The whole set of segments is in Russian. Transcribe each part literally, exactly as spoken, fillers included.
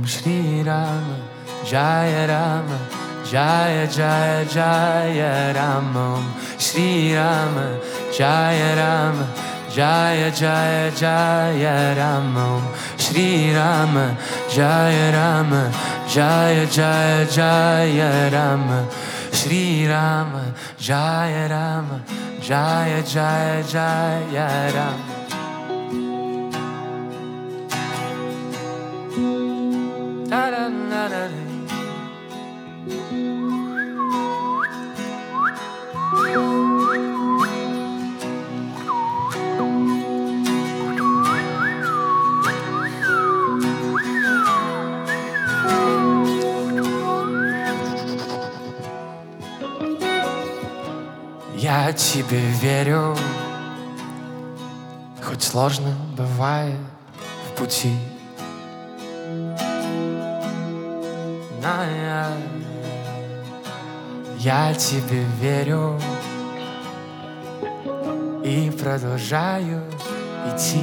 Shri Rama, Jaya Rama, Jaya Jaya Jaya Rama. Om Shri Rama, Jaya Rama, Jaya Jaya Jaya Rama. Om Shri Rama, Jaya Rama, Jaya Jaya Jaya Rama. Shri Rama, Jaya Rama, Jaya Jaya Jaya Rama. Я тебе верю, хоть сложно бывает в пути. Но я, я тебе верю и продолжаю идти.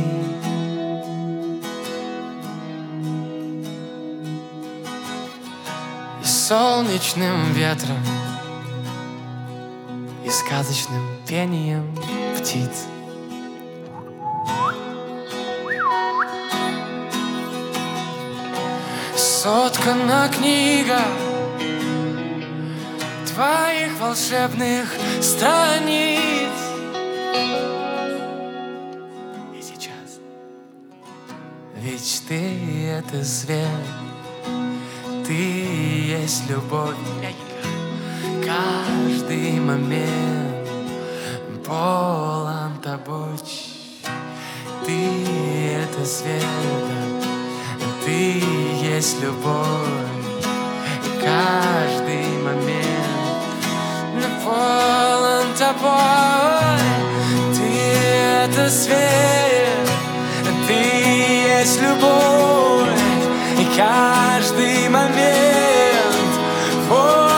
И солнечным ветром, и сказочным пением птиц. Соткана книга твоих волшебных страниц. И сейчас ведь ты — это свет, ты есть любовь. Каждый момент полон тобой. Ты — это свет, ты есть любовь. Каждый момент полон тобой. Ты — это свет, ты есть любовь. Каждый момент полон.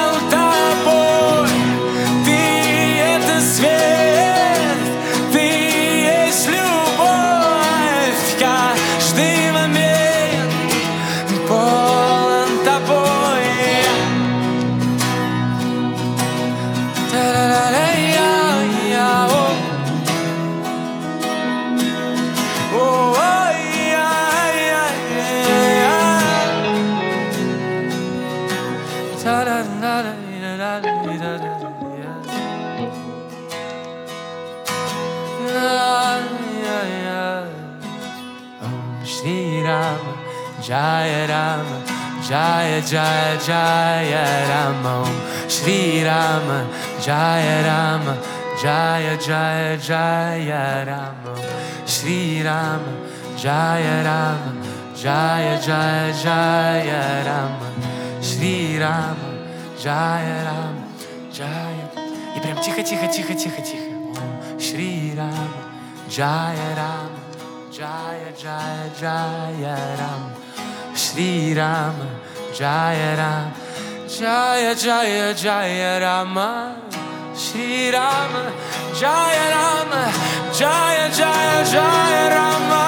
Shri Rama, Jaya Rama, Jaya Jaya Jaya Rama. Om Shri Rama, Jaya Rama, Jaya Jaya Jaya Rama. Shri Rama, Jaya Rama, Jaya Jaya Jaya Rama. Shri Rama, Jaya Rama, Jaya. И прям тихо, тихо, тихо, тихо, тихо. Om Shri Rama, Jaya Rama, Jaya Jaya Jaya Ram. Shri Rama, Jaya Ram, Jaya Jaya Jaya Rama. Shri Rama, Jaya Rama, Jaya Jaya Jaya Rama.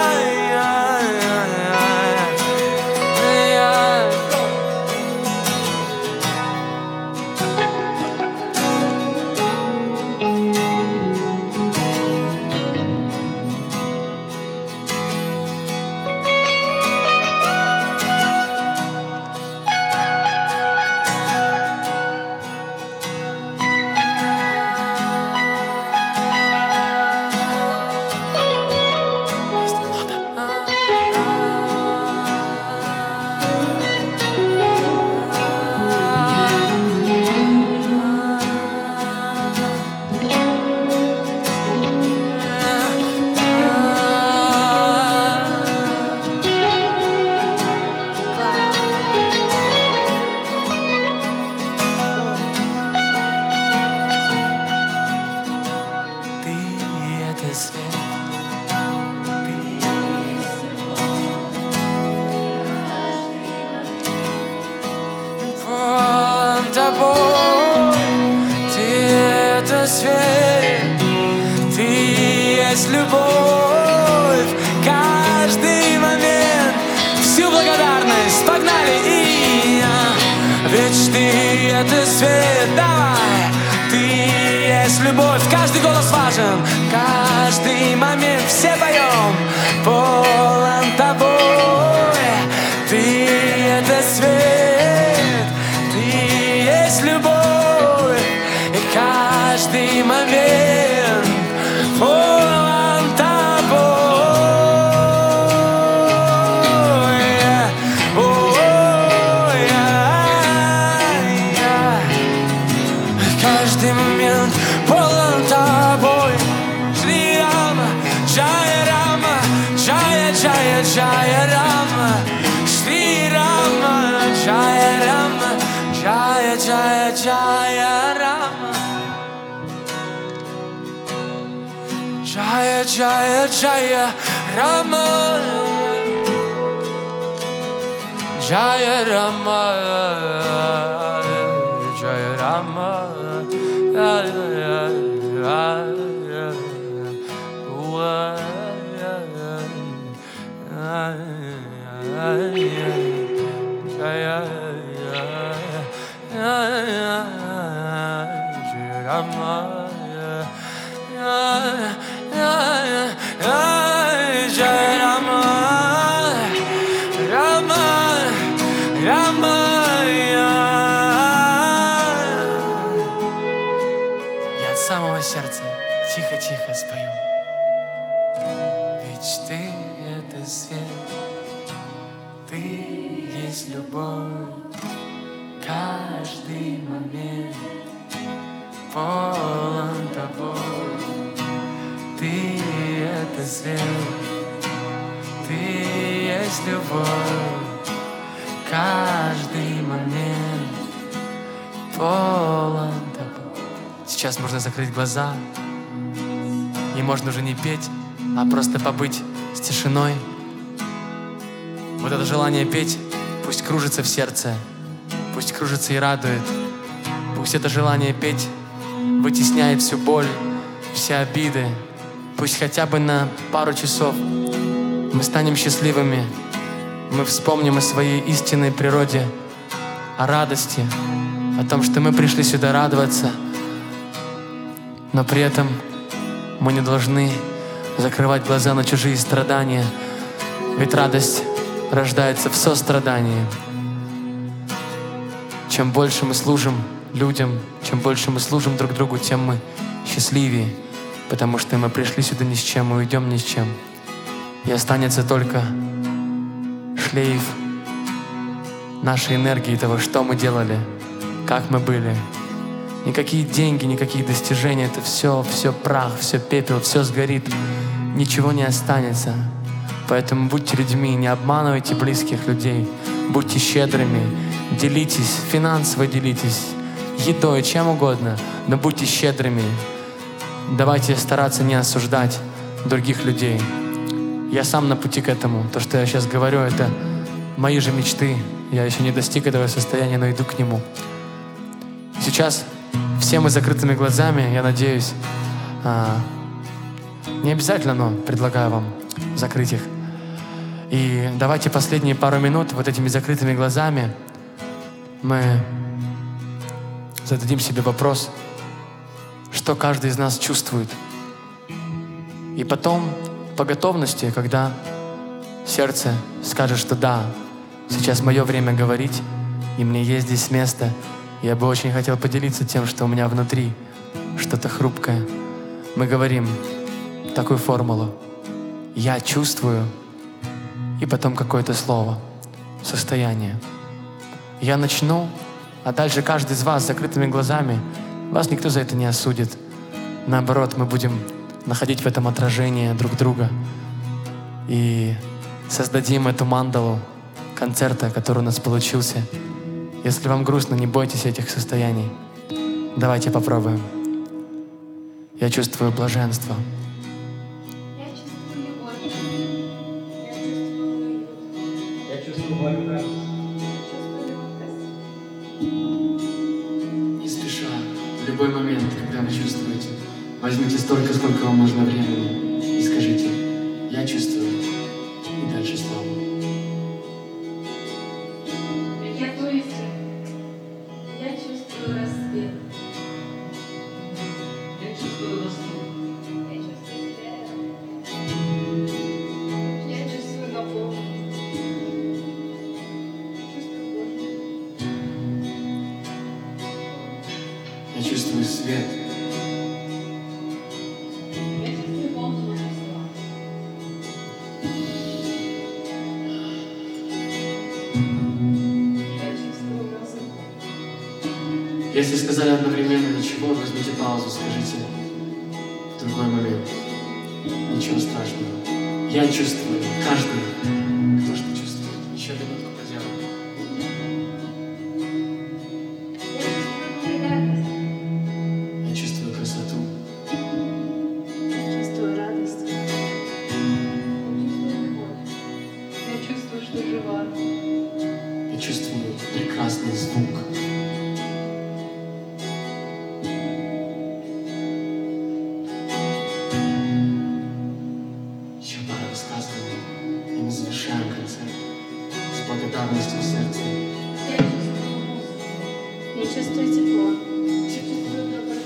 Свет, ты есть любовь, каждый момент, всю благодать. благодарность, погнали и я. Ведь ты — это свет, давай. Ты есть любовь, каждый голос важен, каждый момент все поем, полон тобой. Ты — это свет, ты есть любовь, и каждый момент полон тобой. Каждый момент полон тобой. Шри Рама, Джая Рама, Джая Джая Джая Рама. Шри Рама, Джая Рама, Джая Джая Джая Рама. Джая Джая Джая Рама. Джая Рама, Джая Рама. От самого сердца тихо-тихо спою. Ведь ты — это свет, ты есть любовь, каждый момент полон тобой. Ты — это свет, ты есть любовь, каждый момент полон тобой. Сейчас можно закрыть глаза, и можно уже не петь, а просто побыть с тишиной. Вот это желание петь пусть кружится в сердце, пусть кружится и радует. Пусть это желание петь вытесняет всю боль, все обиды. Пусть хотя бы на пару часов мы станем счастливыми. Мы вспомним о своей истинной природе, о радости, о том, что мы пришли сюда радоваться. Но при этом мы не должны закрывать глаза на чужие страдания, ведь радость рождается в сострадании. Чем больше мы служим людям, чем больше мы служим друг другу, тем мы счастливее, потому что мы пришли сюда ни с чем, мы уйдем ни с чем. И останется только шлейф нашей энергии, того, что мы делали, как мы были. Никакие деньги, никакие достижения, это все, все прах, все пепел, все сгорит, ничего не останется. Поэтому будьте людьми, не обманывайте близких людей, будьте щедрыми, делитесь, финансово делитесь, едой, чем угодно, но будьте щедрыми. Давайте стараться не осуждать других людей. Я сам на пути к этому. То, что я сейчас говорю, это мои же мечты. Я еще не достиг этого состояния, но иду к нему. Сейчас все мы с закрытыми глазами, я надеюсь, а, не обязательно, но предлагаю вам закрыть их. И давайте последние пару минут вот этими закрытыми глазами мы зададим себе вопрос, что каждый из нас чувствует. И потом, по готовности, когда сердце скажет, что да, сейчас мое время говорить, и мне есть здесь место, я бы очень хотел поделиться тем, что у меня внутри, что-то хрупкое. Мы говорим такую формулу: я чувствую, и потом какое-то слово, состояние. Я начну, а дальше каждый из вас с закрытыми глазами, вас никто за это не осудит. Наоборот, мы будем находить в этом отражение друг друга и создадим эту мандалу концерта, который у нас получился. Если вам грустно, не бойтесь этих состояний. Давайте попробуем. Я чувствую блаженство. Я чувствую любовь. Я чувствую уют. Я чувствую благодарность. Я чувствую легкость. Не спеша, в любой момент, когда вы чувствуете, возьмите столько, сколько вам нужно времени, и скажите: я чувствую. И дальше слово. свет. Я чувствую полную красоту. Я чувствую музыку. Если сказали одновременно ничего, возьмите паузу, скажите в другой момент. Ничего страшного. Я чувствую, каждый, кто что чувствует. Еще минутку поделаем. Я чувствую благодарность. Я чувствую красоту. Я чувствую радость. Я чувствую любовь. Я чувствую, что жива. Я чувствую прекрасный звук. Еще пара высказываний, и мы завершаем концерт с благодарностью в сердце. Я чувствую музыку. Я чувствую тепло. Я чувствую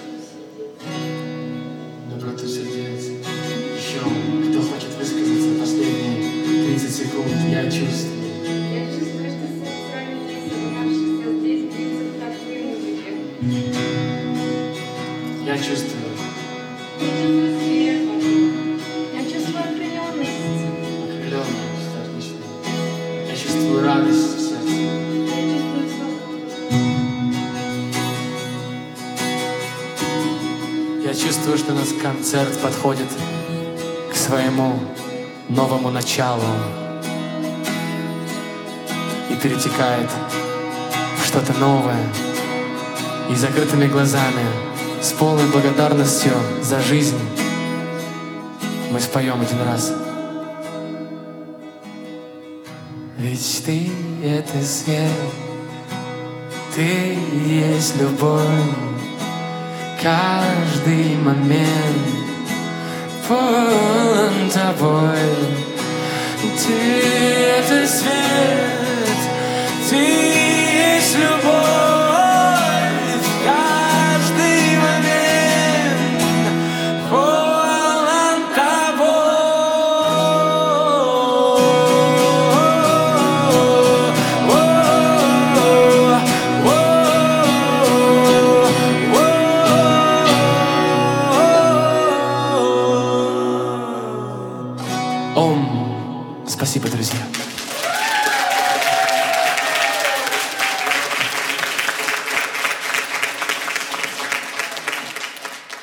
доброту сердец. Доброту сердец. Еще кто хочет высказаться последние тридцать секунд, я чувствую. Я чувствую, что сексуальные собравшихся здесь бьются в такт музыки. Я чувствую. Я чувствую свет вокруг. Я чувствую окрыленность. Окрыленность, отлично. Я чувствую радость в сердце. Я чувствую свободу. Я чувствую, что наш концерт подходит к своему новому началу и перетекает в что-то новое. И закрытыми глазами, с полной благодарностью за жизнь мы споем один раз. Ведь ты — это свет, ты есть любовь, каждый момент полон тобой. Ты — это свет.